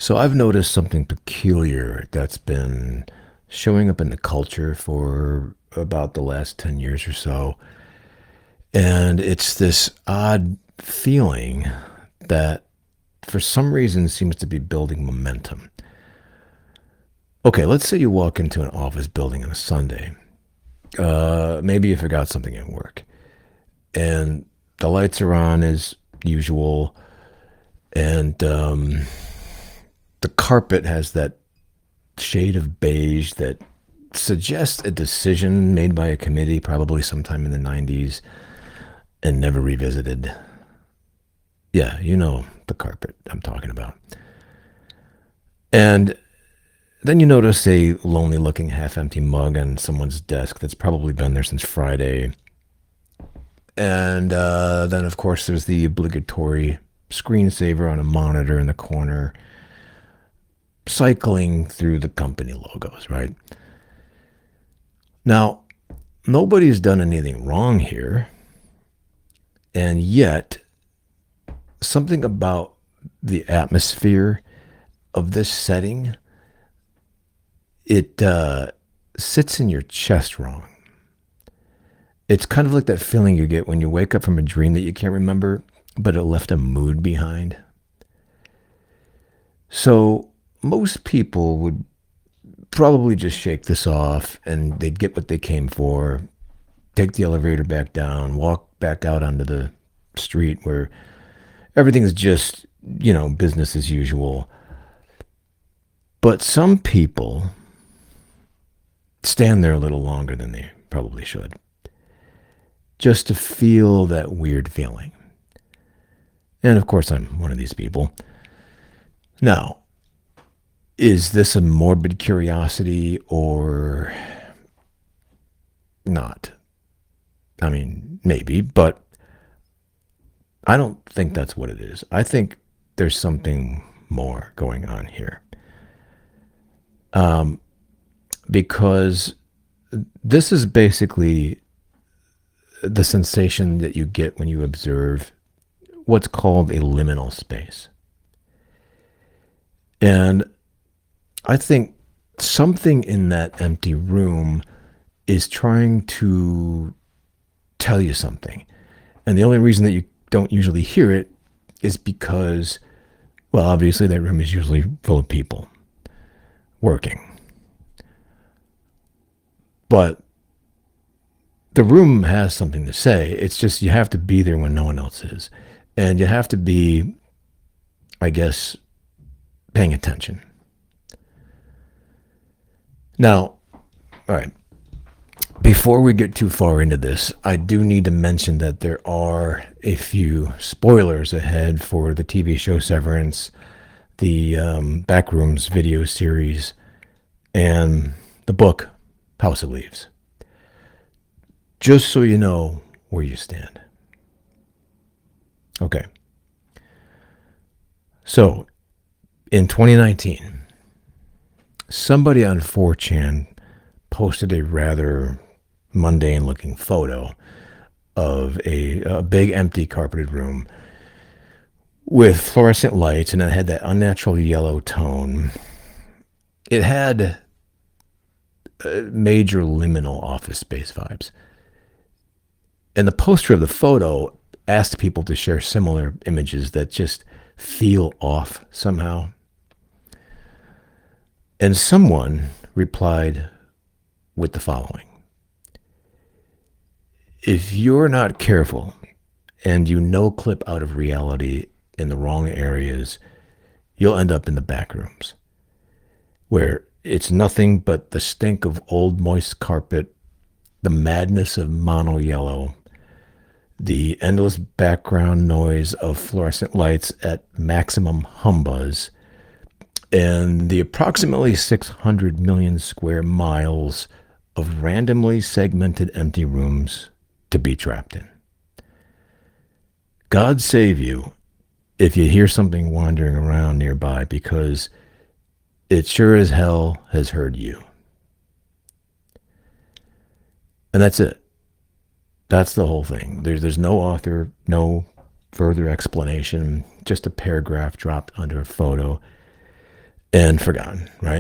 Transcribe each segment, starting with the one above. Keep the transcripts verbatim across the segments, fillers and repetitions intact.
So I've noticed something peculiar that's been showing up in the culture for about the last ten years or so. And it's this odd feeling that for some reason seems to be building momentum. Okay, let's say you walk into an office building on a Sunday. Uh, maybe you forgot something at work, and the lights are on as usual, and um, the carpet has that shade of beige that suggests a decision made by a committee probably sometime in the nineties and never revisited. Yeah, you know the carpet I'm talking about. And then you notice a lonely looking half empty mug on someone's desk that's probably been there since Friday. And uh, then, of course, there's the obligatory screensaver on a monitor in the corner, cycling through the company logos, right? Now, nobody's done anything wrong here. And yet, something about the atmosphere of this setting, it uh, sits in your chest wrong. It's kind of like that feeling you get when you wake up from a dream that you can't remember, but it left a mood behind. So most people would probably just shake this off and they'd get what they came for, take the elevator back down, walk back out onto the street where everything's just, you know, business as usual. But some people stand there a little longer than they probably should, just to feel that weird feeling. And of course, I'm one of these people. Now, is this a morbid curiosity or not? I mean, maybe, but I don't think that's what it is. I think there's something more going on here. Um, because this is basically the sensation that you get when you observe what's called a liminal space. And I think something in that empty room is trying to tell you something. And the only reason that you don't usually hear it is because, well, obviously that room is usually full of people working. But the room has something to say. It's just you have to be there when no one else is. And you have to be, I guess, paying attention. Now, all right, before we get too far into this, I do need to mention that there are a few spoilers ahead for the T V show Severance, the um, Backrooms video series, and the book House of Leaves. Just so you know where you stand. Okay. So, in twenty nineteen, somebody on four chan posted a rather mundane looking photo of a, a big empty carpeted room with fluorescent lights, and it had that unnatural yellow tone. It had uh, major liminal office space vibes. And the poster of the photo asked people to share similar images that just feel off somehow. And someone replied with the following: if you're not careful and you no clip out of reality in the wrong areas, you'll end up in the back rooms where it's nothing but the stink of old moist carpet, the madness of mono yellow, the endless background noise of fluorescent lights at maximum humbuzz, and the approximately six hundred million square miles of randomly segmented empty rooms to be trapped in. God save you if you hear something wandering around nearby, because it sure as hell has heard you. And that's it. That's the whole thing. There's there's no author, no further explanation, just a paragraph dropped under a photo. and forgotten, right?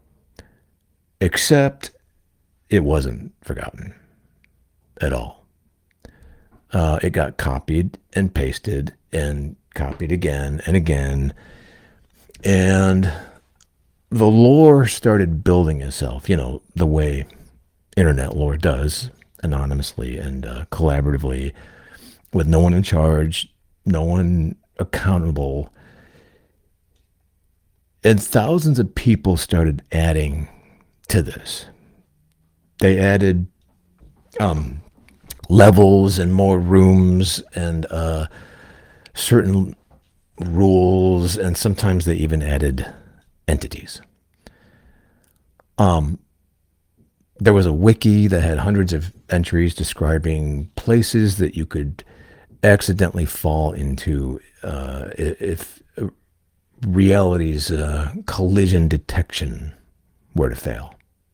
Except it wasn't forgotten at all. Uh, it got copied and pasted and copied again and again. And the lore started building itself, you know, the way internet lore does, anonymously and uh, collaboratively, with no one in charge, no one accountable. And thousands of people started adding to this. They added um, levels and more rooms and uh, certain rules, and sometimes they even added entities. Um, there was a wiki that had hundreds of entries describing places that you could accidentally fall into uh, if reality's uh, collision detection were to fail.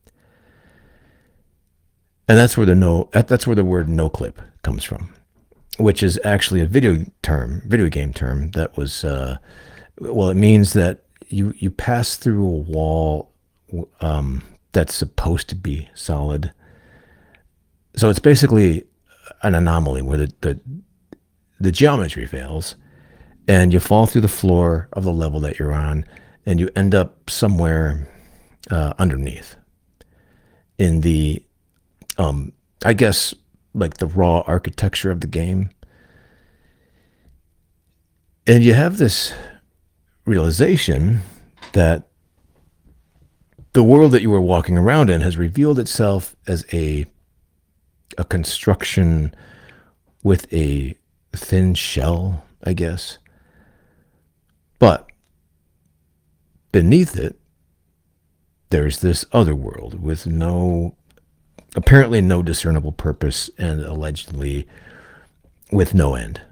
And that's where the no that's where the word no clip comes from, which is actually a video term, video game term that was uh, well, it means that you you pass through a wall um, that's supposed to be solid. So it's basically an anomaly where the, the the geometry fails, and you fall through the floor of the level that you're on, and you end up somewhere uh, underneath in the, um, I guess, like the raw architecture of the game. And you have this realization that the world that you were walking around in has revealed itself as a a construction with a thin shell, I guess. But beneath it, there's this other world with no, apparently no discernible purpose, and allegedly with no end.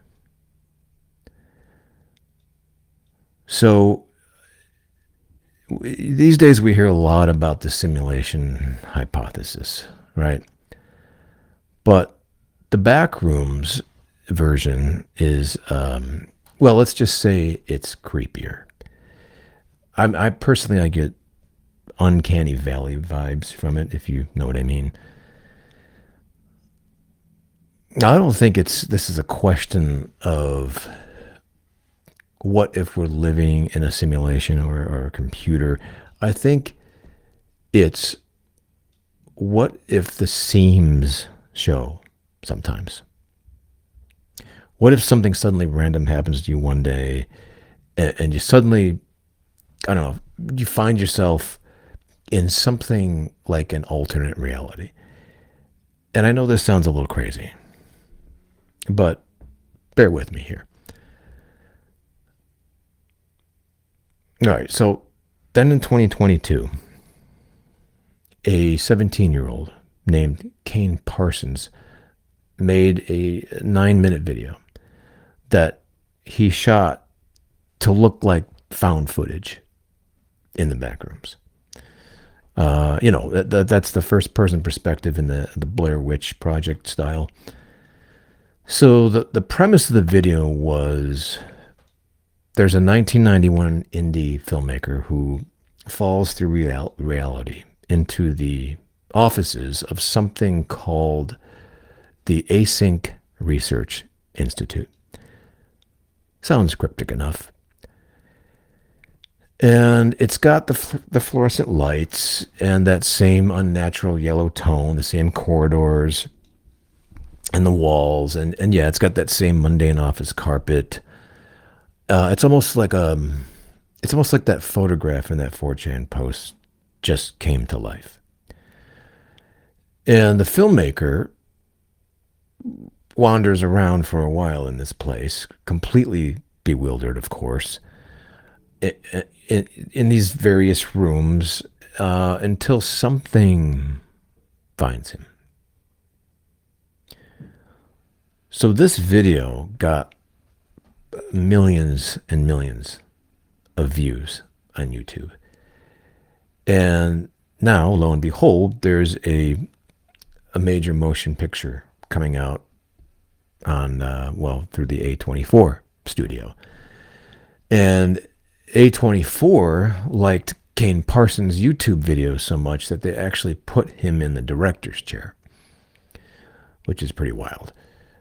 So these days we hear a lot about the simulation hypothesis, right? But the Backrooms version is, um, well, let's just say it's creepier. I'm, I personally, I get uncanny valley vibes from it, if you know what I mean. I don't think it's this is a question of what if we're living in a simulation or, or a computer. I think it's what if the seams show sometimes. What if something suddenly random happens to you one day, and, and you suddenly, I don't know, you find yourself in something like an alternate reality. And I know this sounds a little crazy, but bear with me here. All right, so then in twenty twenty-two, a seventeen-year-old named Kane Parsons made a nine-minute video that he shot to look like found footage in the Backrooms. Uh, you know, that, that, that's the first-person perspective in the, the Blair Witch Project style. So the, the premise of the video was there's a nineteen ninety-one indie filmmaker who falls through real, reality into the offices of something called the Async Research Institute. Sounds cryptic enough. And it's got the the fluorescent lights and that same unnatural yellow tone, the same corridors and the walls, and and yeah, it's got that same mundane office carpet. Uh, it's almost like um, it's almost like that photograph in that four chan post just came to life. And the filmmaker wanders around for a while in this place, completely bewildered, of course, in, in these various rooms uh, until something finds him. So this video got millions and millions of views on YouTube. And now, lo and behold, there's a a major motion picture coming out on, uh, well, through the A twenty-four studio. And A twenty-four liked Kane Parsons' YouTube videos so much that they actually put him in the director's chair, which is pretty wild.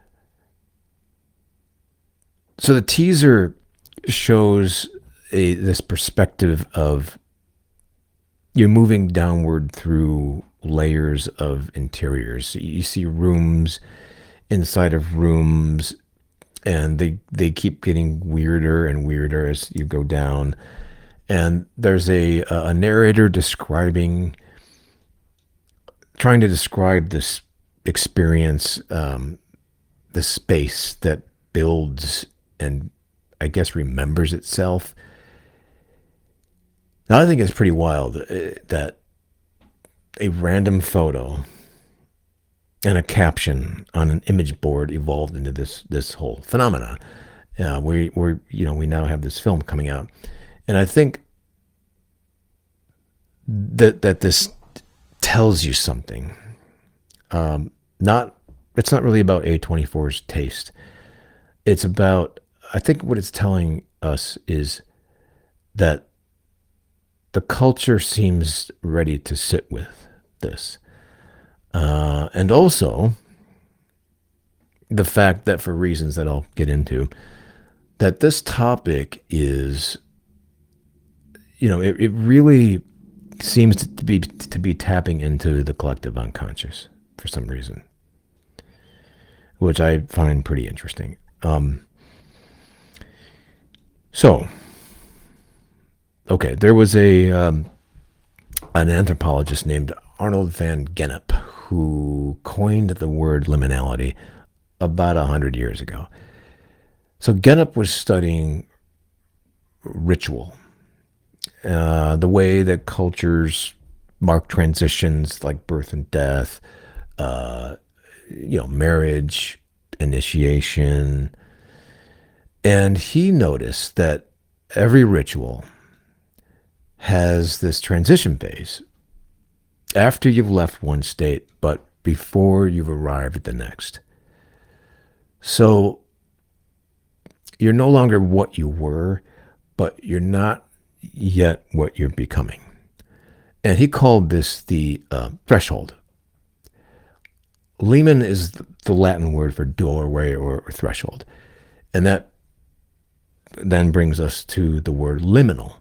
So the teaser shows a this perspective of you're moving downward through layers of interiors. So you see rooms inside of rooms, and they they keep getting weirder and weirder as you go down. And there's a a narrator describing, trying to describe this experience, um, the space that builds and I guess remembers itself. Now, I think it's pretty wild uh, that a random photo and a caption on an image board evolved into this this whole phenomenon. Uh, we we're you know we now have this film coming out, and I think that that this tells you something. Um, not it's not really about A twenty-four's taste. It's about, I think what it's telling us is that the culture seems ready to sit with this. Uh, and also the fact that, for reasons that I'll get into, that this topic is, you know, it, it really seems to be to be tapping into the collective unconscious for some reason, which I find pretty interesting. Um, so, okay, there was a um, an anthropologist named Arnold van Gennep who coined the word liminality about a hundred years ago. So Gennep was studying ritual, uh, the way that cultures mark transitions like birth and death, uh, you know, marriage, initiation. And he noticed that every ritual has this transition phase after you've left one state, but before you've arrived at the next. So you're no longer what you were, but you're not yet what you're becoming. And he called this the uh, threshold. Limen is the Latin word for doorway or, or threshold. And that then brings us to the word liminal.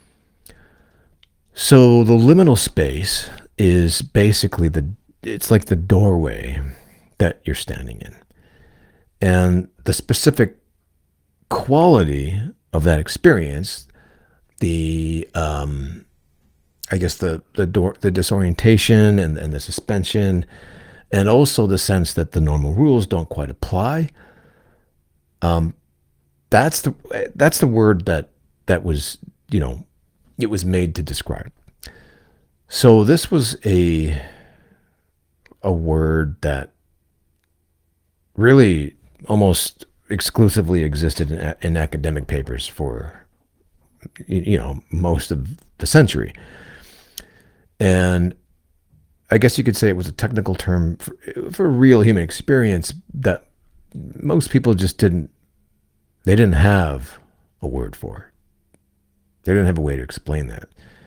So the liminal space is basically the, it's like the doorway that you're standing in. And the specific quality of that experience, the, um, I guess the, the door, the disorientation and, and the suspension, and also the sense that the normal rules don't quite apply. Um, that's the, that's the word that, that was, you know, it was made to describe. So this was a, a word that really almost exclusively existed in, in academic papers for, you know, most of the century. And I guess you could say it was a technical term for, for real human experience that most people just didn't, they didn't have a word for. They didn't have a way to explain that.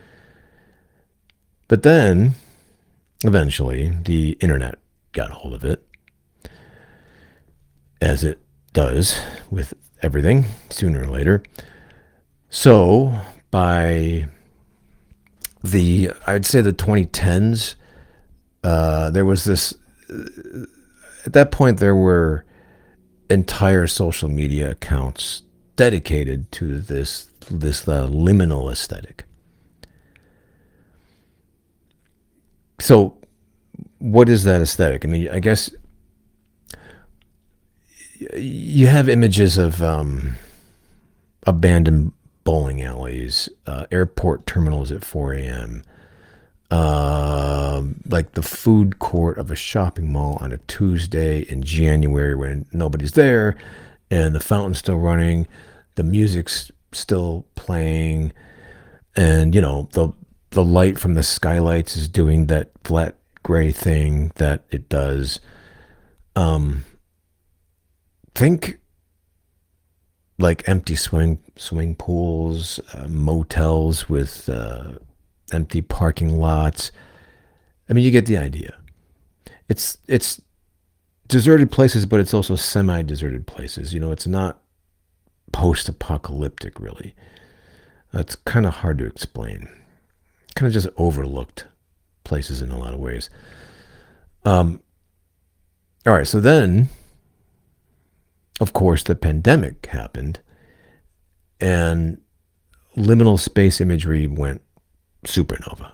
But then, eventually, the internet got a hold of it, as it does with everything, sooner or later. So, by the, I'd say the twenty tens, uh, there was this, at that point, there were entire social media accounts dedicated to this, this uh, liminal aesthetic. So, what is that aesthetic? I mean, I guess you have images of um, abandoned bowling alleys, uh, airport terminals at four a.m., uh, like the food court of a shopping mall on a Tuesday in January when nobody's there and the fountain's still running, the music's still playing, and, you know, the the light from the skylights is doing that flat gray thing that it does. Um, think like empty swing swimming pools, uh, motels with uh, empty parking lots. I mean, you get the idea. It's it's deserted places, but it's also semi-deserted places. You know, it's not post-apocalyptic, really. That's kind of hard to explain. Kind of just overlooked places in a lot of ways. Um, all right, so then, of course, the pandemic happened, and liminal space imagery went supernova.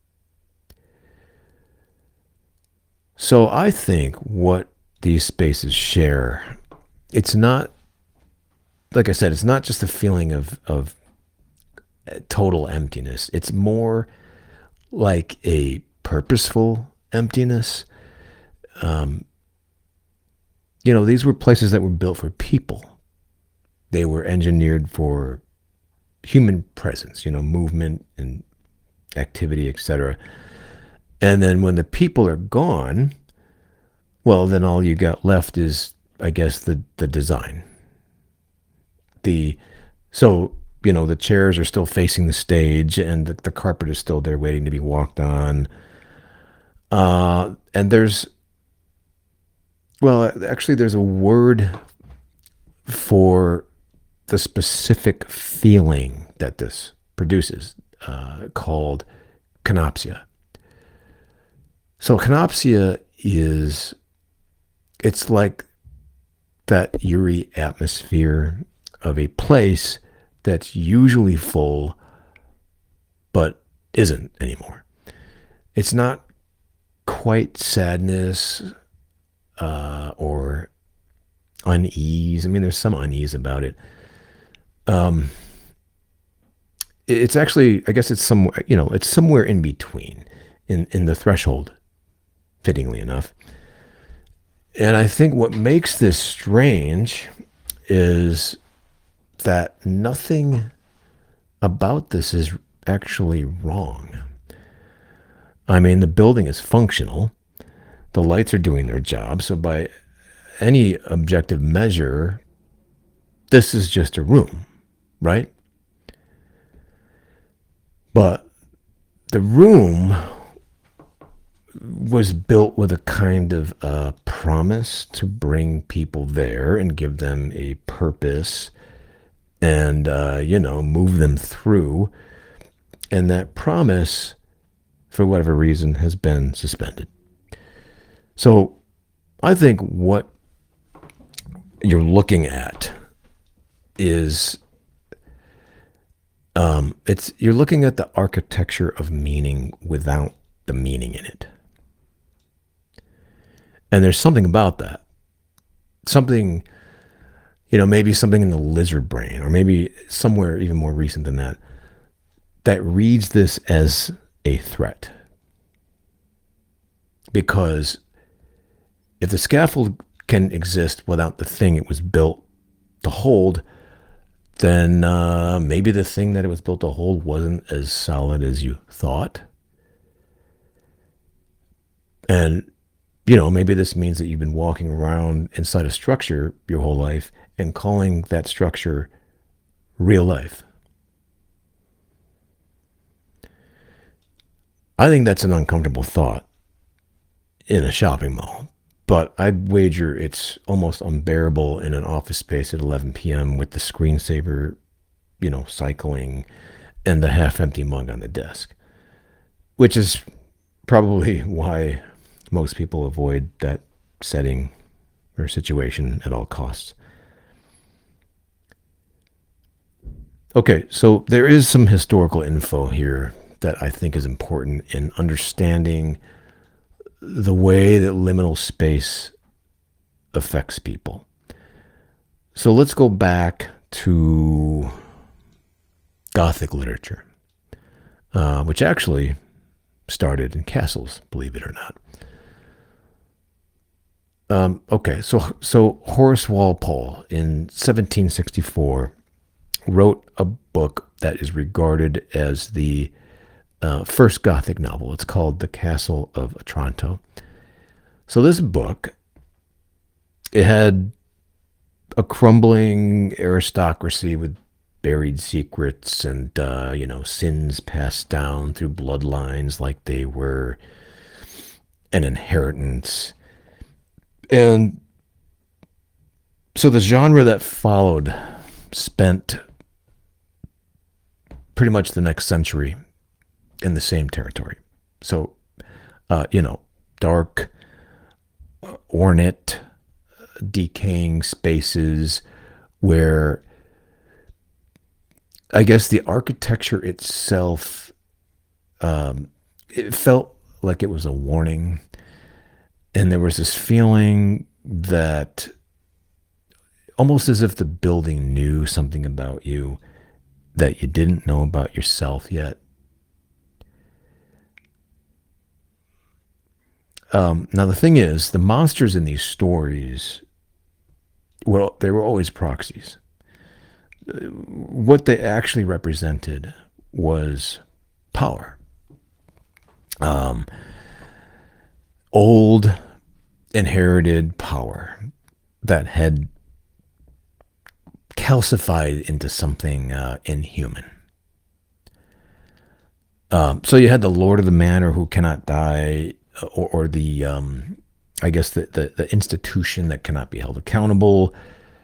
So I think what these spaces share, it's not, like I said, it's not just a feeling of of total emptiness. It's more like a purposeful emptiness. Um, you know, these were places that were built for people. They were engineered for human presence, you know, movement and activity, et cetera. And then when the people are gone, well, then all you got left is, I guess, the the design. The so you know the chairs are still facing the stage, and the, the carpet is still there waiting to be walked on. Uh, and there's well, actually, there's a word for the specific feeling that this produces, uh, called canopsia. So canopsia is it's like that eerie atmosphere of a place that's usually full but isn't anymore. It's not quite sadness, uh, or unease. I mean, there's some unease about it. Um, it's actually, I guess, it's somewhere, you know, it's somewhere in between, in in the threshold, fittingly enough. And I think what makes this strange is that nothing about this is actually wrong. I mean, the building is functional, the lights are doing their job. So, by any objective measure, this is just a room, right? But the room was built with a kind of uh, promise to bring people there and give them a purpose and, uh, you know, move them through. And that promise, for whatever reason, has been suspended. So I think what you're looking at is um, it's you're looking at the architecture of meaning without the meaning in it. And there's something about that. Something, you know, maybe something in the lizard brain, or maybe somewhere even more recent than that, that reads this as a threat. Because if the scaffold can exist without the thing it was built to hold, then uh, maybe the thing that it was built to hold wasn't as solid as you thought. And, you know, maybe this means that you've been walking around inside a structure your whole life and calling that structure real life. I think that's an uncomfortable thought in a shopping mall, but I'd wager it's almost unbearable in an office space at eleven p m with the screensaver, you know, cycling and the half empty mug on the desk, which is probably why most people avoid that setting or situation at all costs. Okay, so there is some historical info here that I think is important in understanding the way that liminal space affects people. So let's go back to Gothic literature, uh, which actually started in castles, believe it or not. Um, okay, so so Horace Walpole in seventeen sixty-four wrote a book that is regarded as the uh, first Gothic novel. It's called The Castle of Otranto. So this book, it had a crumbling aristocracy with buried secrets and, uh, you know, sins passed down through bloodlines like they were an inheritance. And so the genre that followed spent pretty much the next century in the same territory. So, uh, you know, dark, ornate, decaying spaces where I guess the architecture itself, um, it felt like it was a warning. And there was this feeling that almost as if the building knew something about you that you didn't know about yourself yet. Um, now, the thing is, the monsters in these stories, well, they were always proxies. What they actually represented was power. Um, old, inherited power that had calcified into something uh, inhuman. Um, so you had the Lord of the Manor who cannot die, or, or the, um, I guess, the, the, the institution that cannot be held accountable.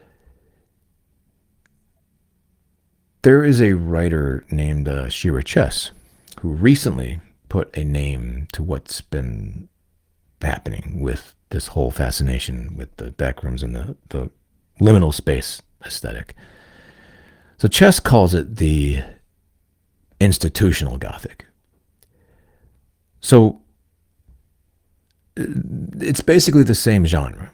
There is a writer named uh, Shira Chess who recently put a name to what's been happening with this whole fascination with the backrooms and the, the liminal space aesthetic. So Chess calls it the institutional Gothic. So it's basically the same genre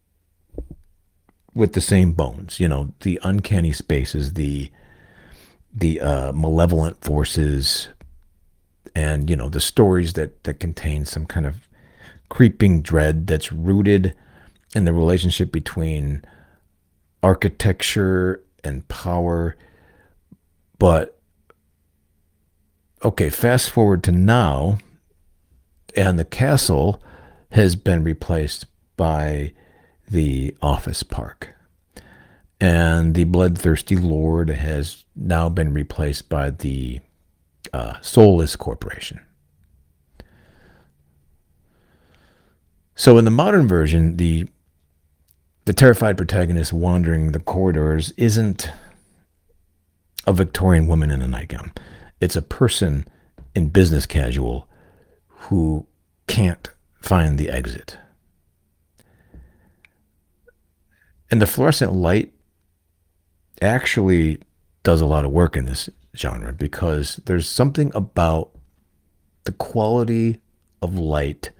with the same bones, you know, the uncanny spaces, the the uh, malevolent forces, and, you know, the stories that that contain some kind of creeping dread that's rooted in the relationship between architecture and power. But okay, fast forward to now, and the castle has been replaced by the office park. And the bloodthirsty lord has now been replaced by the uh, soulless corporation. So in the modern version, the the terrified protagonist wandering the corridors isn't a Victorian woman in a nightgown. It's a person in business casual who can't find the exit. And the fluorescent light actually does a lot of work in this genre because there's something about the quality of light,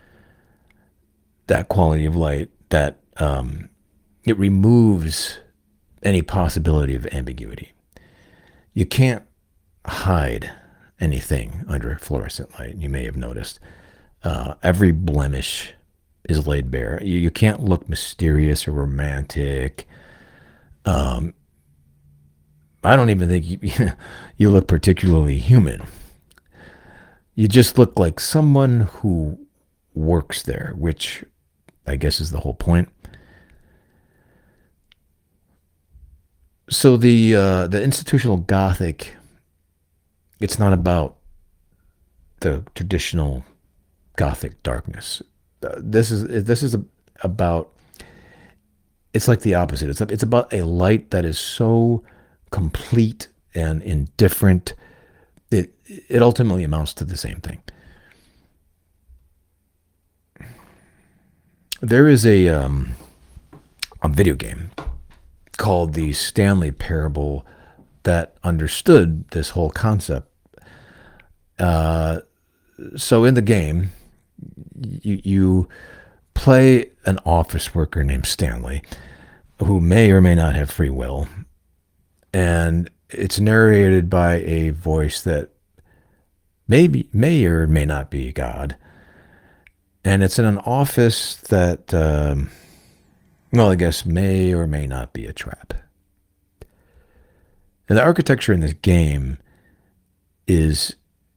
that quality of light that um, it removes any possibility of ambiguity. You can't hide anything under fluorescent light. You may have noticed uh, every blemish is laid bare. You, you can't look mysterious or romantic. Um, I don't even think you, you look particularly human. You just look like someone who works there, which I guess is the whole point. So the uh, the institutional Gothic, it's not about the traditional Gothic darkness. Uh, this is this is a, about. It's like the opposite. It's it's about a light that is so complete and indifferent. It it ultimately amounts to the same thing. There is a um, a video game called the Stanley Parable that understood this whole concept. Uh, so in the game, you, you play an office worker named Stanley, who may or may not have free will, and it's narrated by a voice that maybe may or may not be God, and it's in an office that, um, well, I guess may or may not be a trap. And the architecture in this game is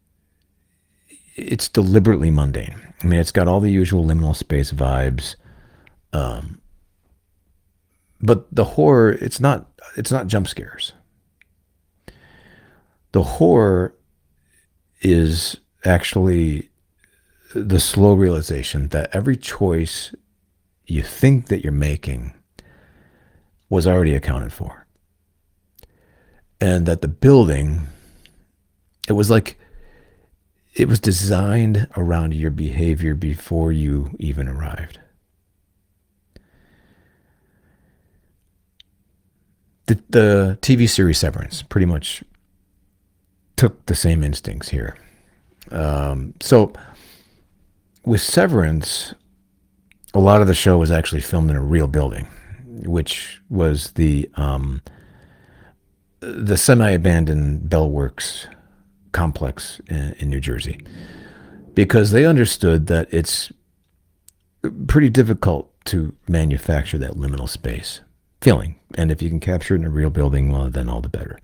it's deliberately mundane. I mean, it's got all the usual liminal space vibes. Um, But the horror, it's not it's not jump scares. The horror is actually the slow realization that every choice you think that you're making was already accounted for. And that the building, it was like it was designed around your behavior before you even arrived. The, the T V series Severance pretty much took the same instincts here. Um, so with Severance, a lot of the show was actually filmed in a real building, which was the um, the semi-abandoned Bell Works complex in, in New Jersey, because they understood that it's pretty difficult to manufacture that liminal space feeling, and if you can capture it in a real building, well, then all the better.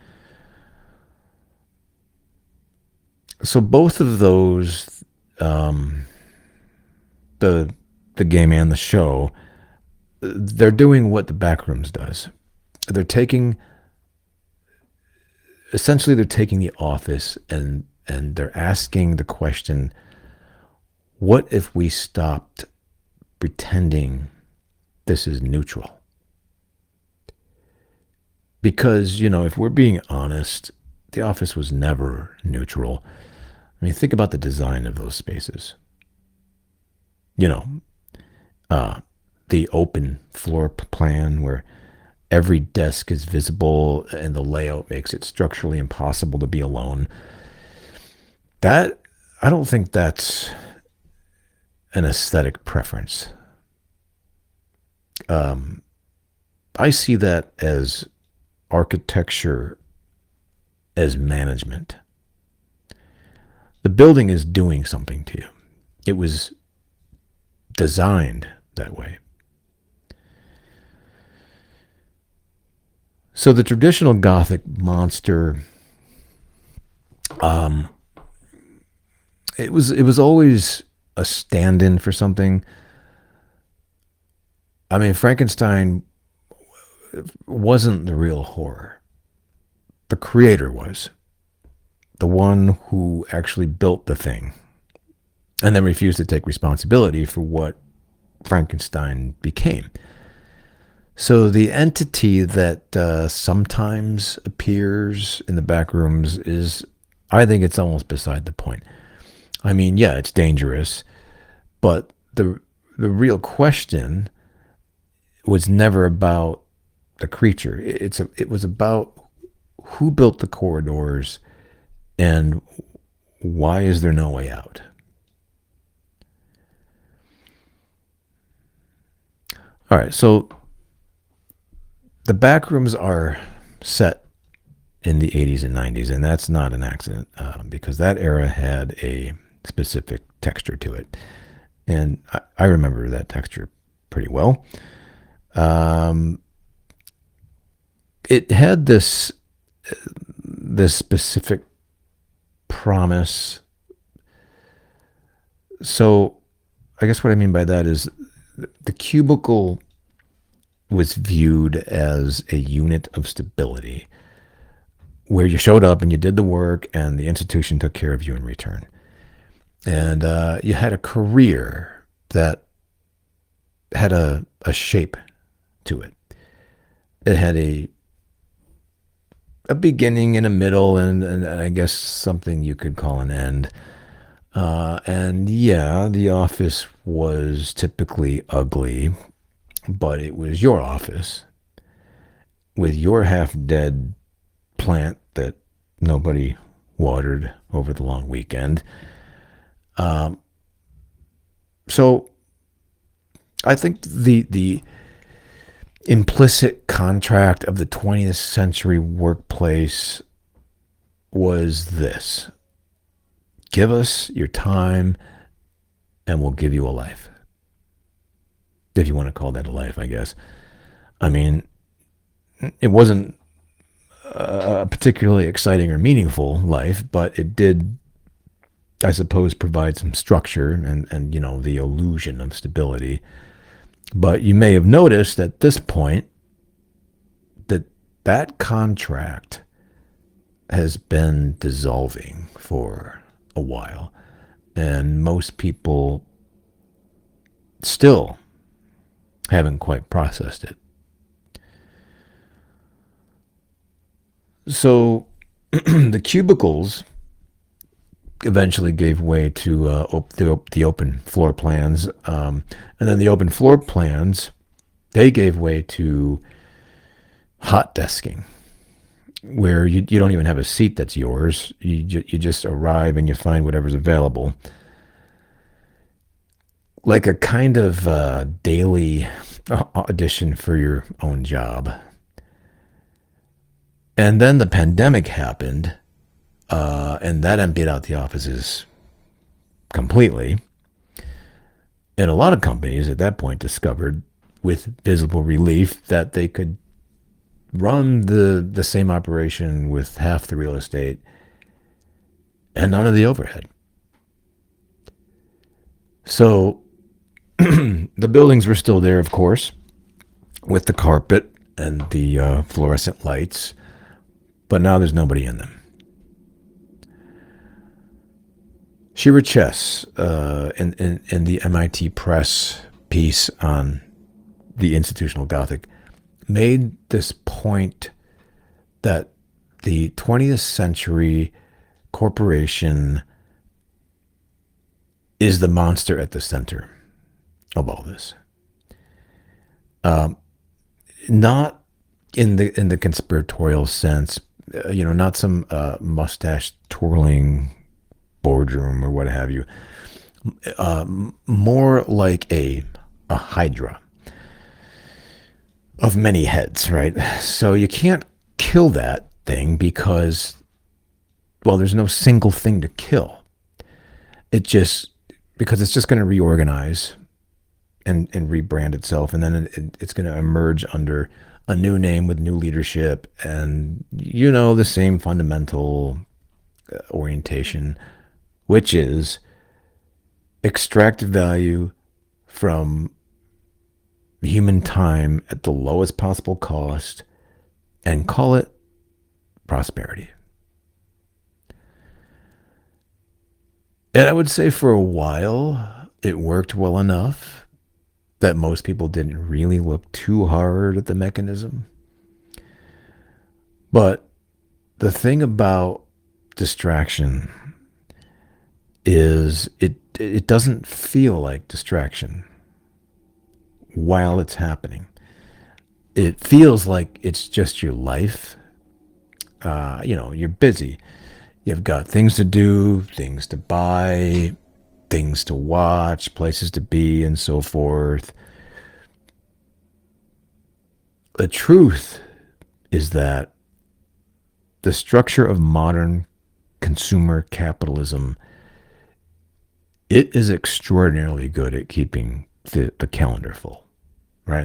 So both of those, um, the the game and the show, they're doing what the Backrooms does. They're taking, essentially, they're taking The Office and and they're asking the question: what if we stopped pretending this is neutral? Because, you know, if we're being honest, The Office was never neutral. I mean, think about the design of those spaces. You know, uh, the open floor p- plan where every desk is visible and the layout makes it structurally impossible to be alone. That, I don't think that's an aesthetic preference. Um, I see that as architecture, as management. The building is doing something to you. It was designed that way. So the traditional Gothic monster, um, it was it was always a stand-in for something. I mean, Frankenstein wasn't the real horror. The creator was the one who actually built the thing, and then refused to take responsibility for what Frankenstein became. So the entity that uh, sometimes appears in the back rooms is, I think it's almost beside the point. I mean, yeah, it's dangerous, but the the real question was never about the creature. It's a, it was about who built the corridors and why is there no way out. All right, so the back rooms are set in the eighties and nineties, and that's not an accident uh, because that era had a specific texture to it, and I, I remember that texture pretty well. Um, it had this this specific promise. So, I guess what I mean by that is the cubicle was viewed as a unit of stability where you showed up and you did the work and the institution took care of you in return. And uh, you had a career that had a, a shape to it. It had a a beginning and a middle and, and I guess something you could call an end. Uh, and yeah, the office was typically ugly, but it was your office with your half dead plant that nobody watered over the long weekend. Um, so I think the the implicit contract of the twentieth century workplace was this: give us your time and we'll give you a life. If you want to call that a life, I guess. I mean, it wasn't a particularly exciting or meaningful life, but it did, I suppose, provide some structure and, and you know, the illusion of stability. But you may have noticed at this point, that contract has been dissolving for a while, and most people still haven't quite processed it. So the cubicles eventually gave way to uh, op- the, op- the open floor plans. Um, and then the open floor plans, they gave way to hot desking, where you, you don't even have a seat that's yours. You, ju- you just arrive and you find whatever's available. Like a kind of uh, daily uh, audition for your own job. And then the pandemic happened, uh, and that emptied out the offices completely. And a lot of companies at that point discovered with visible relief that they could run the, the same operation with half the real estate and none of the overhead. So the buildings were still there, of course, with the carpet and the uh, fluorescent lights, but now there's nobody in them. Shira Chess, uh, in, in, in the M I T Press piece on the institutional Gothic, made this point that the twentieth century corporation is the monster at the center of all this. Um, not in the in the conspiratorial sense, uh, you know, not some uh, mustache twirling boardroom or what have you. Uh, more like a a hydra of many heads, right? So you can't kill that thing because, well, there's no single thing to kill. It just, because it's just going to reorganize and, and rebrand itself. And then it, it's going to emerge under a new name with new leadership and, you know, the same fundamental uh, orientation, which is extract value from human time at the lowest possible cost and call it prosperity. And I would say for a while, it worked well enough that most people didn't really look too hard at the mechanism. But the thing about distraction is it it doesn't feel like distraction while it's happening. It feels like it's just your life. Uh, you know, you're busy. You've got things to do, things to buy, things to watch, places to be, and so forth. The truth is that the structure of modern consumer capitalism, it is extraordinarily good at keeping the, the calendar full, right?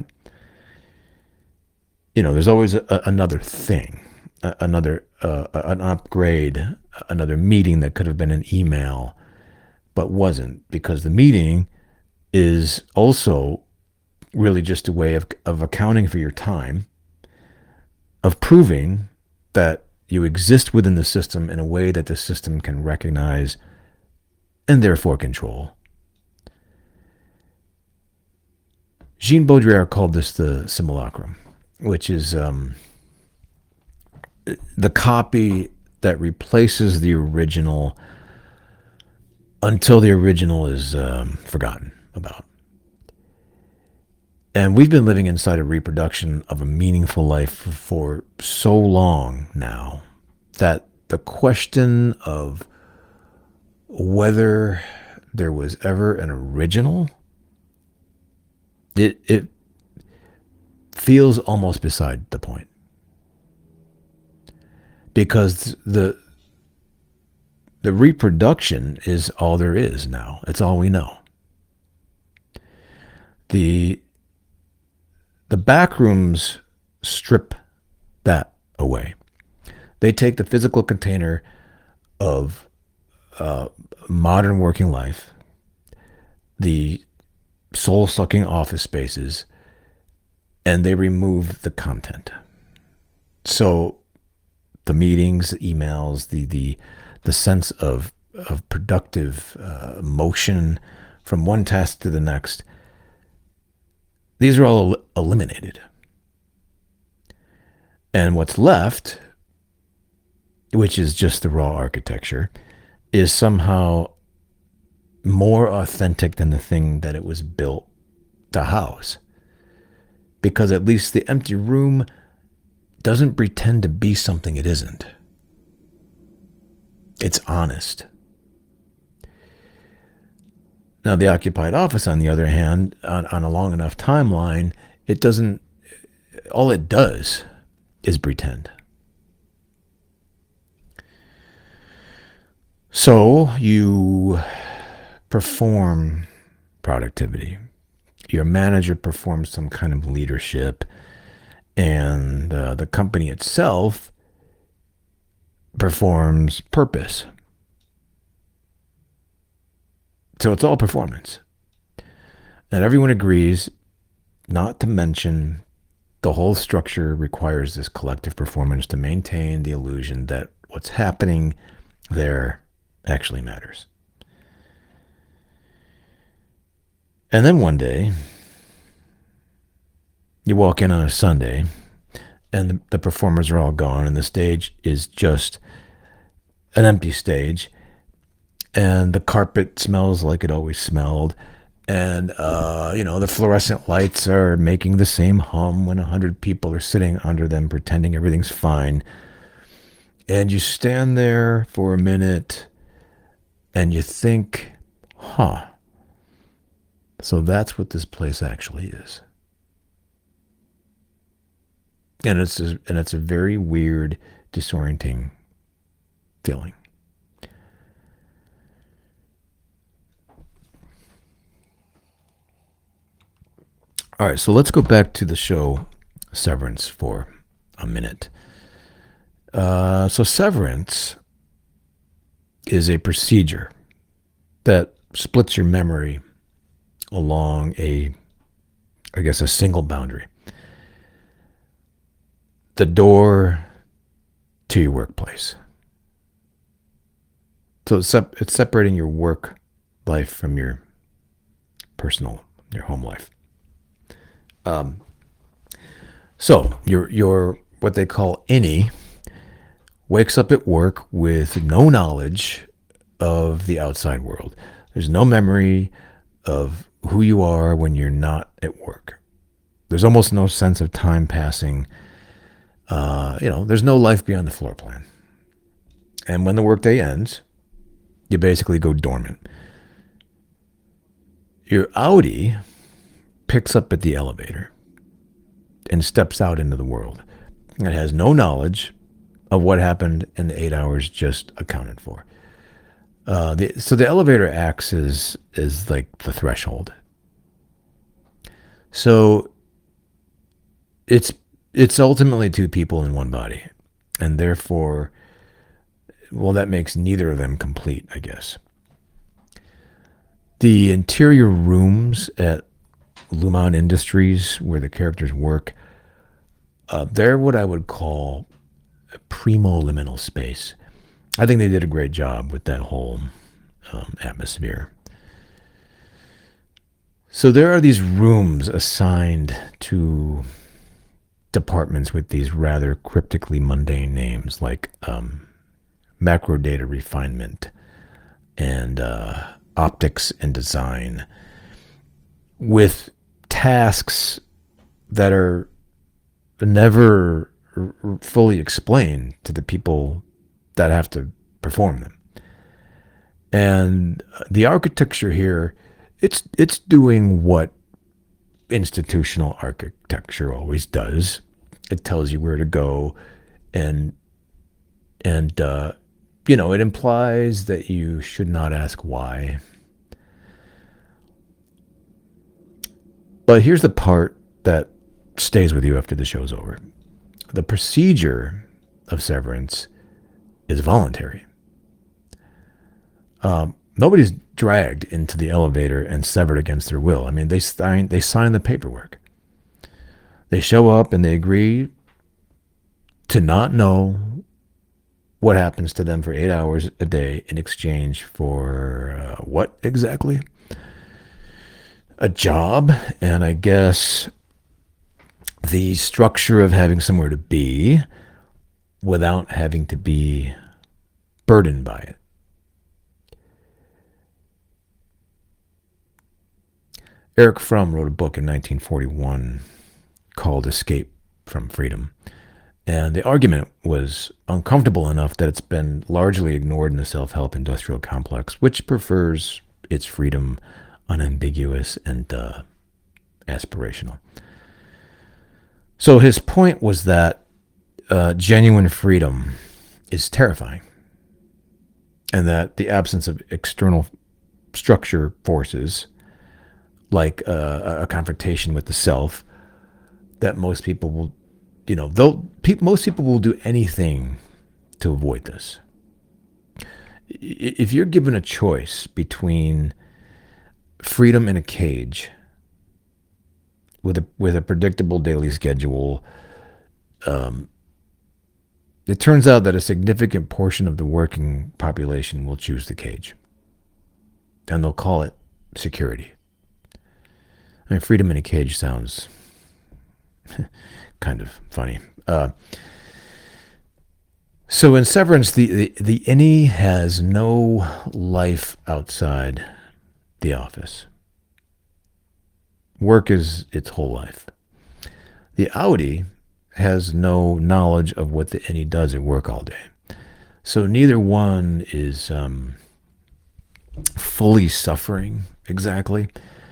You know, there's always a, another thing, a, another uh, an upgrade, another meeting that could have been an email, but wasn't, because the meeting is also really just a way of, of accounting for your time, of proving that you exist within the system in a way that the system can recognize and therefore control. Jean Baudrillard called this the simulacrum, which is um, the copy that replaces the original until the original is um, forgotten about. And we've been living inside a reproduction of a meaningful life for so long now that the question of whether there was ever an original, it, it feels almost beside the point. Because the the reproduction is all there is now. It's all we know. The the backrooms strip that away. They take the physical container of uh, modern working life, the soul-sucking office spaces, and they remove the content. So the meetings, the emails, the the the sense of of productive uh, motion from one task to the next, these are all el- eliminated. And what's left, which is just the raw architecture, is somehow more authentic than the thing that it was built to house. Because at least the empty room doesn't pretend to be something it isn't. It's honest. Now, the occupied office, on the other hand, on, on a long enough timeline, it doesn't, all it does is pretend. So you perform productivity. Your manager performs some kind of leadership, and uh, the company itself performs purpose. So it's all performance. And everyone agrees, not to mention the whole structure requires this collective performance to maintain the illusion that what's happening there actually matters. And then one day, you walk in on a Sunday, and the, the performers are all gone, and the stage is just an empty stage, and the carpet smells like it always smelled, and uh, you know the fluorescent lights are making the same hum when a hundred people are sitting under them, pretending everything's fine. And you stand there for a minute, and you think, "Huh." So that's what this place actually is. And it's a, and it's a very weird, disorienting feeling. All right, so let's go back to the show Severance for a minute. Uh, so Severance is a procedure that splits your memory along a, I guess, a single boundary. The door to your workplace. So it's, sep- it's separating your work life from your personal, your home life. Um, so your your what they call innie wakes up at work with no knowledge of the outside world. There's no memory of who you are when you're not at work. There's almost no sense of time passing. Uh, you know, there's no life beyond the floor plan. And when the workday ends, you basically go dormant. Your outie picks up at the elevator and steps out into the world. It has no knowledge of what happened in the eight hours just accounted for. Uh, the, so the elevator acts as, as like the threshold. So it's it's ultimately two people in one body, and therefore, well, that makes neither of them complete, I guess. The interior rooms at Lumon Industries, where the characters work, uh, they're what I would call a primo liminal space. I think they did a great job with that whole um, atmosphere. So there are these rooms assigned to departments with these rather cryptically mundane names, like um, macro data refinement and uh, optics and design, with tasks that are never r- r- fully explained to the people that have to perform them. And the architecture here, it's it's doing what institutional architecture always does. It tells you where to go, and and uh, you know it implies that you should not ask why. But here's the part that stays with you after the show's over. The procedure of severance is voluntary. Um, nobody's dragged into the elevator and severed against their will. I mean, they sign they sign the paperwork. They show up and they agree to not know what happens to them for eight hours a day in exchange for uh, what exactly? A job, and I guess the structure of having somewhere to be without having to be burdened by it. Erich Fromm wrote a book in nineteen forty-one called Escape from Freedom. And the argument was uncomfortable enough that it's been largely ignored in the self-help industrial complex, which prefers its freedom unambiguous and uh, aspirational. So his point was that uh, genuine freedom is terrifying, and that the absence of external structure forces, like uh, a confrontation with the self, that most people will, you know, they'll, pe- most people will do anything to avoid this. If you're given a choice between freedom in a cage with a with a predictable daily schedule, um, it turns out that a significant portion of the working population will choose the cage, and they'll call it security. I mean, freedom in a cage sounds kind of funny. Uh, so in Severance, the, the, the innie has no life outside the office. Work is its whole life. The outie has no knowledge of what the innie does at work all day. So neither one is um, fully suffering exactly.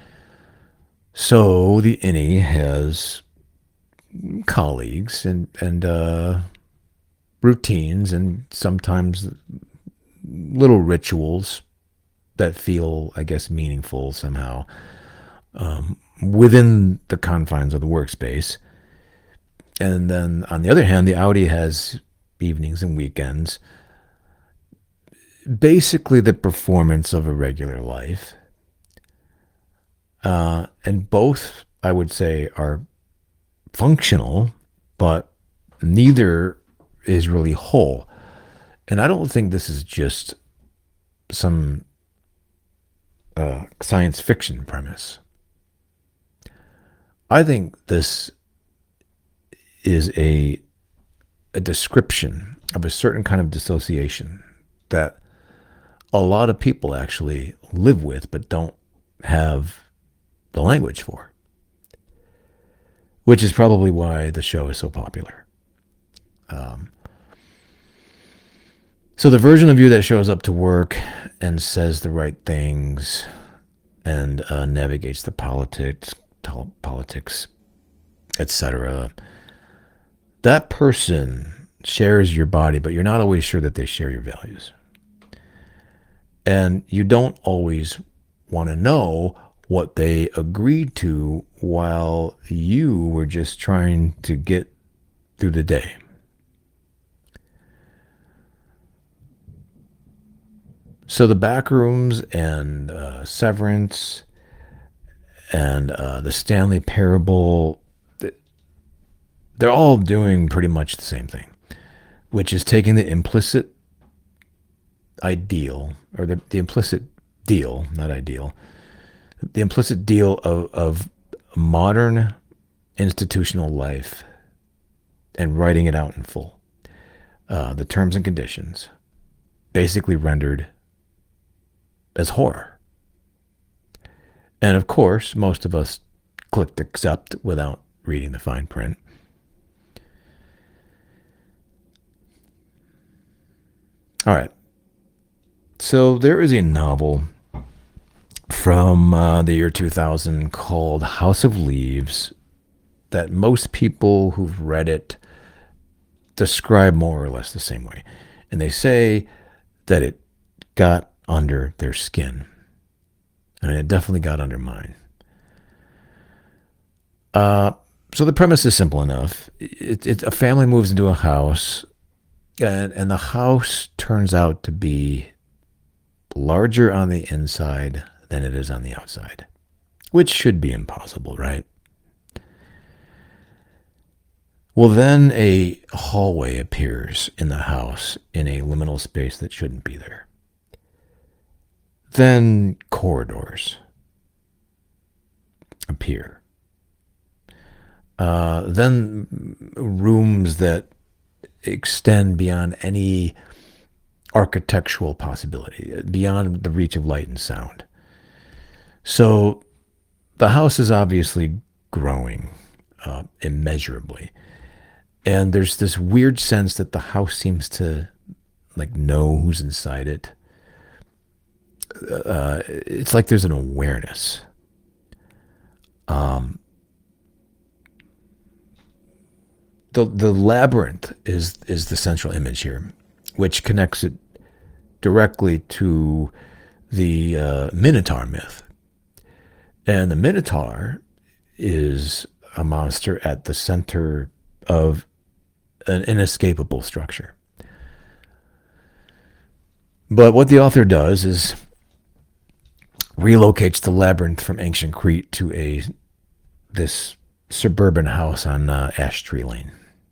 So the innie has colleagues and and uh, routines, and sometimes little rituals that feel, I guess, meaningful somehow um, within the confines of the workspace. And then on the other hand, the outie has evenings and weekends, basically the performance of a regular life. Uh, and both, I would say, are functional, but neither is really whole. And I don't think this is just some uh, science fiction premise. I think this is a a description of a certain kind of dissociation that a lot of people actually live with but don't have the language for, which is probably why the show is so popular. Um, so the version of you that shows up to work and says the right things and uh, navigates the politics, politics, et cetera, that person shares your body, but you're not always sure that they share your values. And you don't always want to know what they agreed to while you were just trying to get through the day. So the Backrooms and uh, Severance and uh, the Stanley Parable, they're all doing pretty much the same thing, which is taking the implicit ideal, or the, the implicit deal, not ideal, the implicit deal of, of modern institutional life and writing it out in full. Uh, the terms and conditions, basically rendered as horror. And of course, most of us clicked accept without reading the fine print. All right. So there is a novel from uh, the year two thousand called House of Leaves that most people who've read it describe more or less the same way. And they say that it got under their skin. And it definitely got under mine. Uh, so the premise is simple enough. It, it, a family moves into a house, and, and the house turns out to be larger on the inside than it is on the outside, which should be impossible, right? Well, then a hallway appears in the house in a liminal space that shouldn't be there. Then corridors appear. Uh, then rooms that extend beyond any architectural possibility, beyond the reach of light and sound. So the house is obviously growing uh, immeasurably. And there's this weird sense that the house seems to like know who's inside it. Uh, it's like there's an awareness. Um, the the labyrinth is is the central image here, which connects it directly to the uh, Minotaur myth. And the Minotaur is a monster at the center of an inescapable structure. But what the author does is relocates the labyrinth from ancient Crete to a this suburban house on uh, Ash Tree Lane.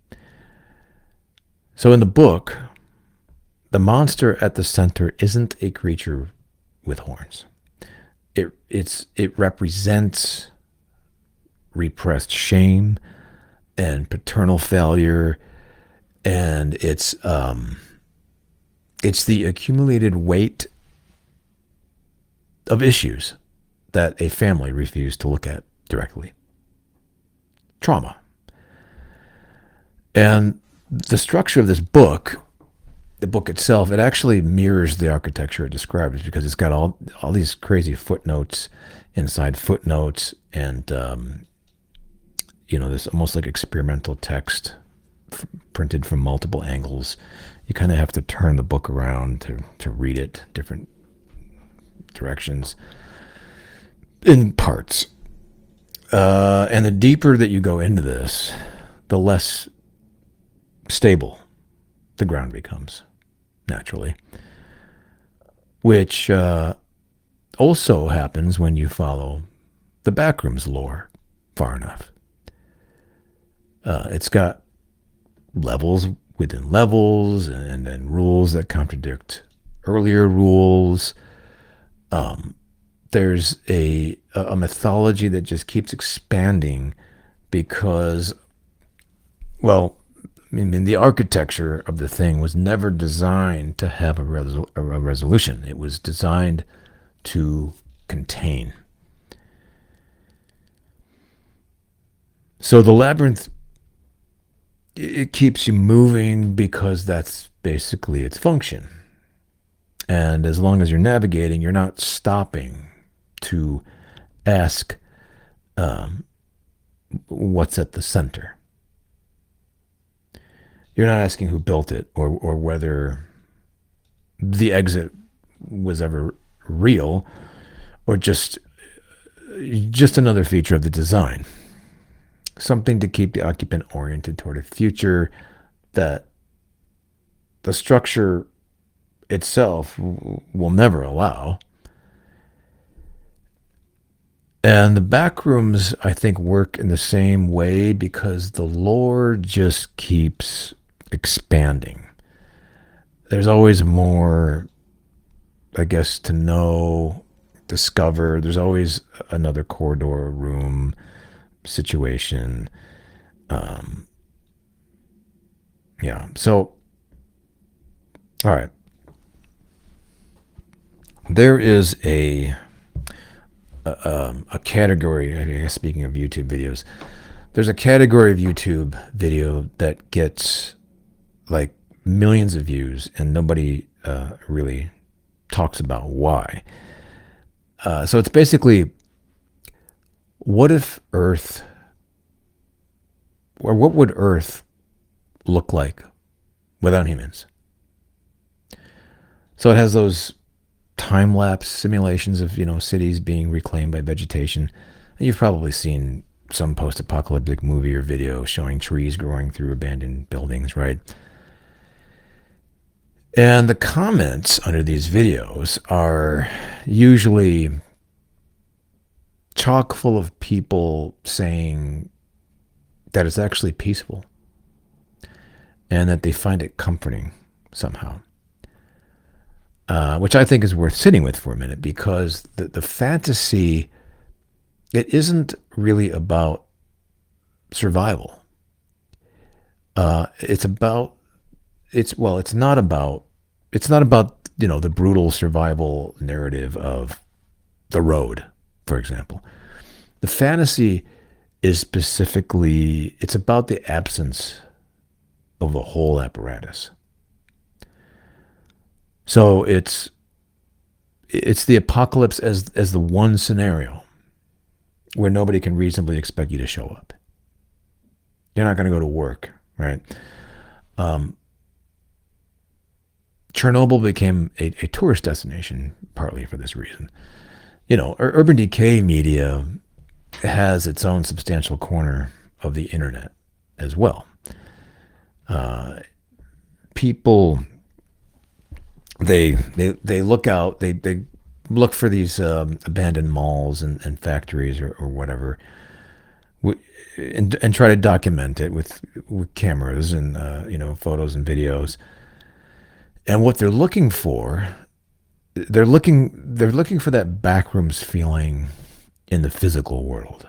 So in the book, the monster at the center isn't a creature with horns. It it's it represents repressed shame and paternal failure, and it's um it's the accumulated weight of issues that a family refused to look at directly. Trauma. And the structure of this book, the book itself, it actually mirrors the architecture it describes because it's got all all these crazy footnotes inside footnotes, and um, you know, this almost like experimental text f- printed from multiple angles. You kind of have to turn the book around to to read it different directions in parts. Uh, and the deeper that you go into this, the less stable the ground becomes, naturally. Which uh, also happens when you follow the Backrooms lore far enough. Uh, it's got levels within levels and, and rules that contradict earlier rules. Um, there's a a mythology that just keeps expanding because, well, I mean, the architecture of the thing was never designed to have a, resol- a resolution. It was designed to contain. So the labyrinth, it keeps you moving because that's basically its function. And as long as you're navigating, you're not stopping to ask um, what's at the center. You're not asking who built it or or whether the exit was ever real or just just another feature of the design. Something to keep the occupant oriented toward a future that the structure itself will never allow. And the backrooms, I think, work in the same way because the lore just keeps expanding. There's always more, I guess, to know, discover. There's always another corridor, room, situation. Um, yeah. So, all right. There is a a, um, a category. I guess speaking of YouTube videos, there's a category of YouTube video that gets like millions of views, and nobody uh, really talks about why. Uh, so it's basically, what if Earth, or what would Earth look like without humans? So it has those time lapse simulations of, you know, cities being reclaimed by vegetation. And you've probably seen some post apocalyptic movie or video showing trees growing through abandoned buildings, right? And the comments under these videos are usually chock full of people saying that it's actually peaceful. and that they find it comforting somehow, uh, which I think is worth sitting with for a minute because the, the fantasy, it isn't really about survival. Uh, it's about, it's, well, it's not about, it's not about, you know, the brutal survival narrative of The Road, for example. The fantasy is specifically, it's about the absence of the whole apparatus. So it's it's the apocalypse as as the one scenario where nobody can reasonably expect you to show up. You're not going to go to work, right? Um, Chernobyl became a, a tourist destination partly for this reason. You know, Ur- Urban Decay Media has its own substantial corner of the internet as well. Uh, People they they they look out they they look for these um, abandoned malls and, and factories or, or whatever, w- and and try to document it with with cameras and uh, you know photos and videos. And what they're looking for, they're looking they're looking for that backrooms feeling in the physical world.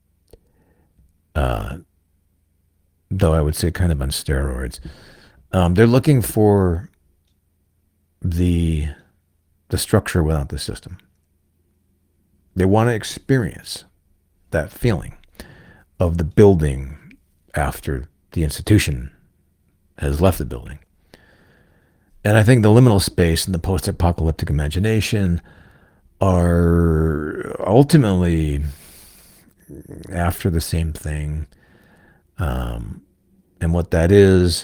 Uh, though I would say kind of on steroids. Um, they're looking for the the structure without the system. They want to experience that feeling of the building after the institution has left the building. And I think the liminal space and the post-apocalyptic imagination are ultimately after the same thing. Um, and what that is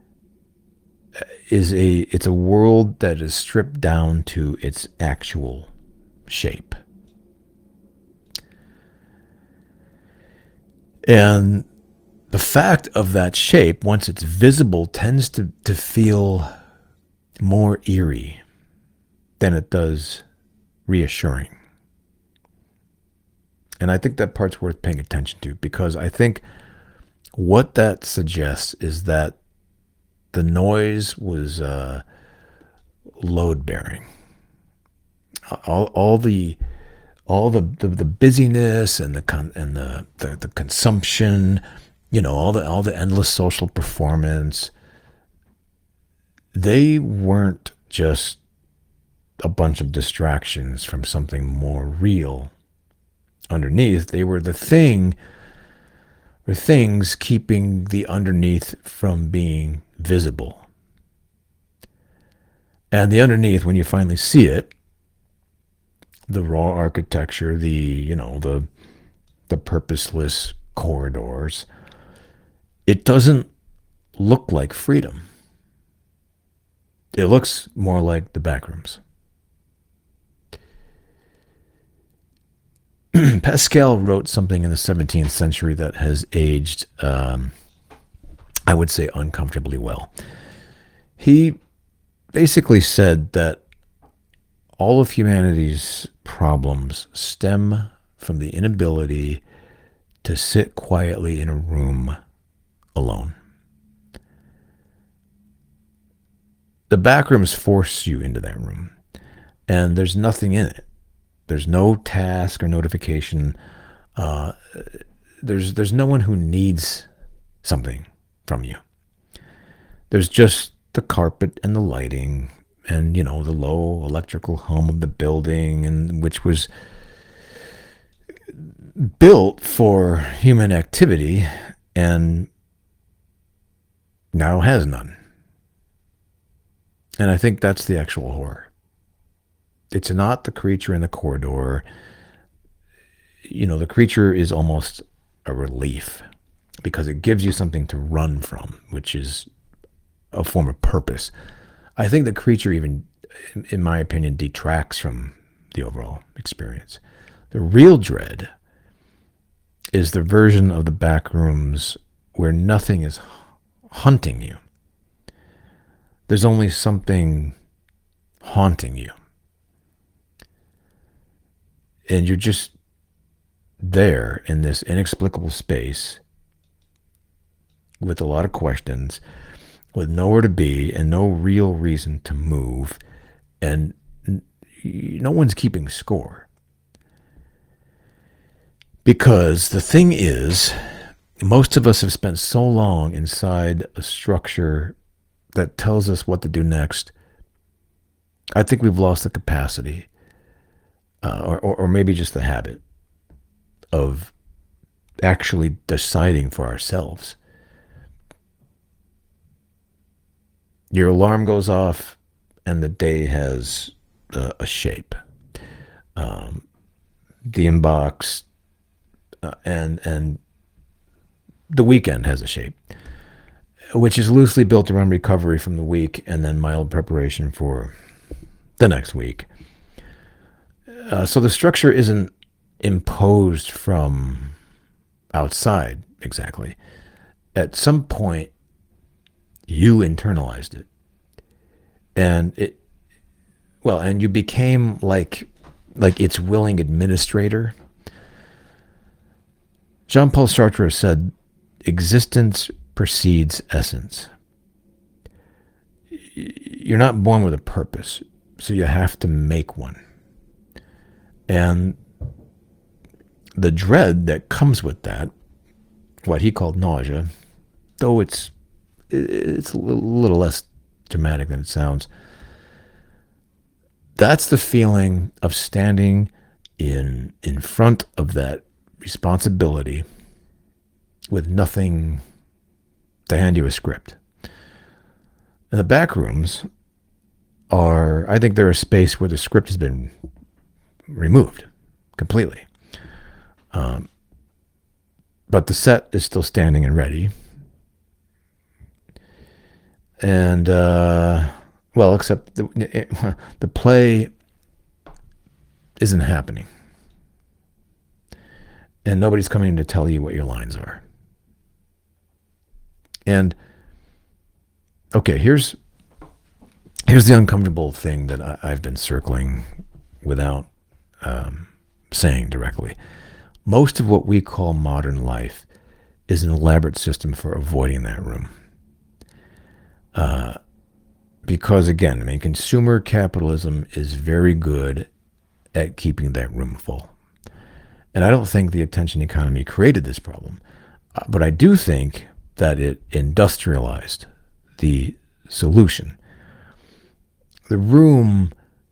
is a it's a world that is stripped down to its actual shape. And the fact of that shape, once it's visible, tends to, to feel more eerie than it does reassuring. And I think that part's worth paying attention to because I think what that suggests is that the noise was uh, load bearing. All, all the all the, the, the busyness and the con- and the, the the consumption, you know, all the all the endless social performance. They weren't just a bunch of distractions from something more real underneath. They were the thing or things keeping the underneath from being visible. And the underneath, when you finally see it, the raw architecture, the, you know, the the purposeless corridors, it doesn't look like freedom. It looks more like the backrooms. Pascal wrote something in the seventeenth century that has aged, um, I would say, uncomfortably well. He basically said that all of humanity's problems stem from the inability to sit quietly in a room alone. The backrooms force you into that room, and there's nothing in it. There's no task or notification. Uh, there's there's no one who needs something from you. There's just the carpet and the lighting, and you know the low electrical hum of the building, and which was built for human activity, and now has none. And I think that's the actual horror. It's not the creature in the corridor. You know, the creature is almost a relief because it gives you something to run from, which is a form of purpose. I think the creature even, in my opinion, detracts from the overall experience. The real dread is the version of the back rooms where nothing is hunting you. There's only something haunting you. And you're just there in this inexplicable space with a lot of questions. with nowhere to be and no real reason to move, and no one's keeping score. Because the thing is, most of us have spent so long inside a structure that tells us what to do next. I think we've lost the capacity, uh, or, or, or maybe just the habit of actually deciding for ourselves. Your alarm goes off and the day has uh, a shape. Um, the inbox uh, and and the weekend has a shape, which is loosely built around recovery from the week and then mild preparation for the next week. Uh, so the structure isn't imposed from outside exactly. At some point, you internalized it, and it well, and you became like like its willing administrator. Jean-Paul Sartre said, "Existence precedes essence." You're not born with a purpose, so you have to make one. And the dread that comes with that, what he called nausea, though it's it's a little less dramatic than it sounds, that's the feeling of standing in in front of that responsibility with nothing to hand you a script. And the back rooms are, I think they're a space where the script has been removed completely. Um, but the set is still standing and ready. And, uh, well, except the, it, the play isn't happening. And nobody's coming to tell you what your lines are. And, okay, here's here's the uncomfortable thing that I, I've been circling without um, saying directly. Most of what we call modern life is an elaborate system for avoiding that room. Uh, because again, I mean, consumer capitalism is very good at keeping that room full. And I don't think the attention economy created this problem, uh, but I do think that it industrialized the solution. The room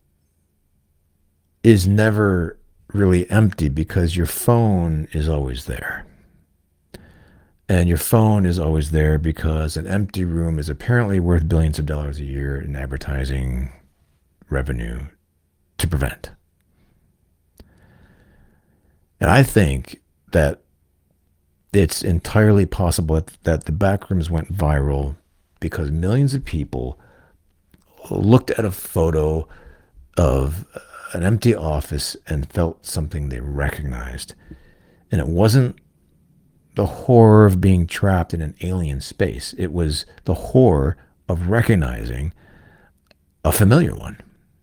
is never really empty because your phone is always there. And your phone is always there because an empty room is apparently worth billions of dollars a year in advertising revenue to prevent. And I think that it's entirely possible that, that the backrooms went viral because millions of people looked at a photo of an empty office and felt something they recognized. And it wasn't the horror of being trapped in an alien space. It was the horror of recognizing a familiar one.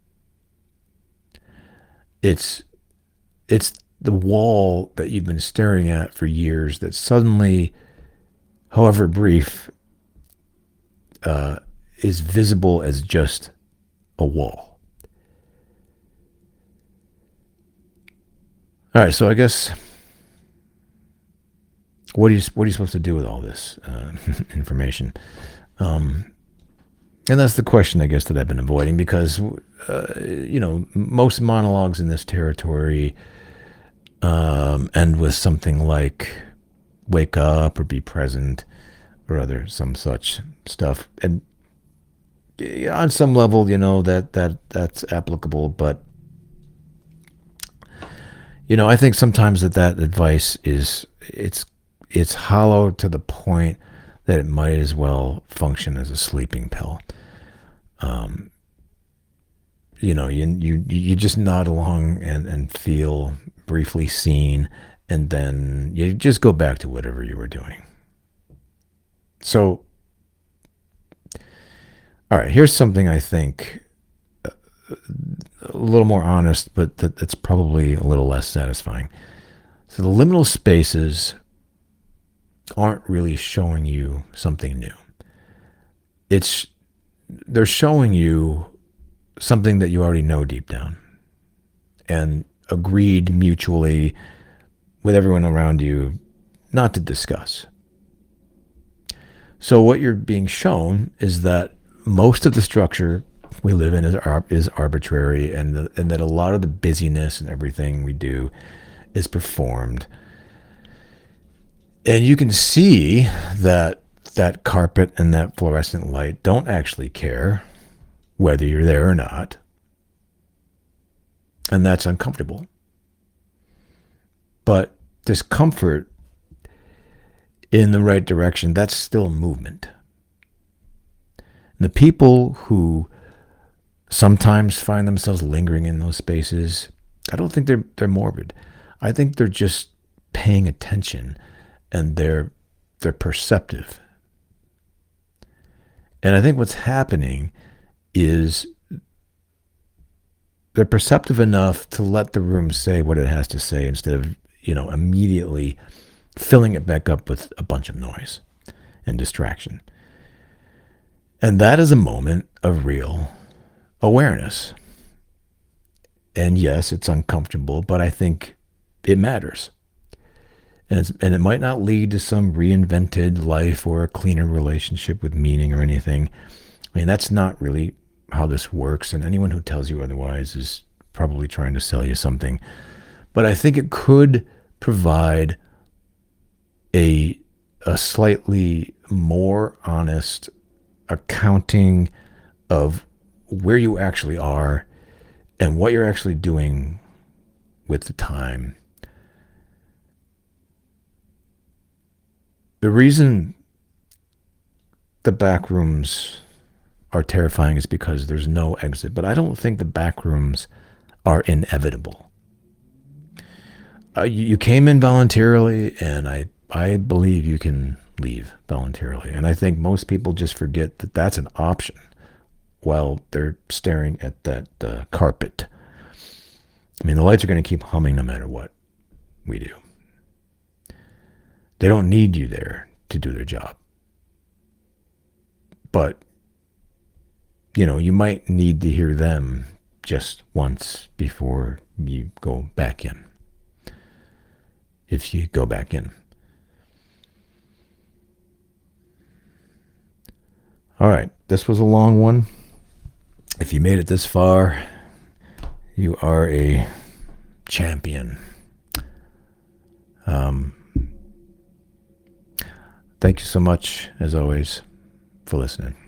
It's it's the wall that you've been staring at for years that suddenly, however brief, uh, is visible as just a wall. All right, so I guess what are you what are you supposed to do with all this uh, information? Um, and that's the question, I guess, that I've been avoiding because, uh, you know, most monologues in this territory um, end with something like "wake up" or "be present" or other some such stuff. And on some level, you know, that that that's applicable, but you know, I think sometimes that that advice is it's it's hollow to the point that it might as well function as a sleeping pill. Um, you know, you you you just nod along and and feel briefly seen, and then you just go back to whatever you were doing. So, all right, here's something I think a little more honest, but that, that's probably a little less satisfying. So the liminal spaces aren't really showing you something new. it's they're showing you something that you already know deep down and agreed mutually with everyone around you not to discuss. So what you're being shown is that most of the structure we live in is, ar- is arbitrary, and the, and that a lot of the busyness and everything we do is performed. And you can see that that carpet and that fluorescent light don't actually care whether you're there or not. And that's uncomfortable. But discomfort in the right direction, that's still movement. And the people who sometimes find themselves lingering in those spaces, I don't think they're they're morbid. I think they're just paying attention, and they're they're perceptive. And I think what's happening is they're perceptive enough to let the room say what it has to say instead of, you know, immediately filling it back up with a bunch of noise and distraction. And that is a moment of real awareness. And yes, it's uncomfortable, but I think it matters. And, it's, and it might not lead to some reinvented life or a cleaner relationship with meaning or anything. I mean, that's not really how this works. And anyone who tells you otherwise is probably trying to sell you something. But I think it could provide a, a slightly more honest accounting of where you actually are and what you're actually doing with the time. The reason the back rooms are terrifying is because there's no exit, but I don't think the back rooms are inevitable. Uh, you, you came in voluntarily, and I, I believe you can leave voluntarily. And I think most people just forget that that's an option while they're staring at that uh, carpet. I mean, the lights are going to keep humming no matter what we do. They don't need you there to do their job. But, you know, you might need to hear them just once before you go back in. If you go back in. All right, this was a long one. If you made it this far, you are a champion. Um, thank you so much, as always, for listening.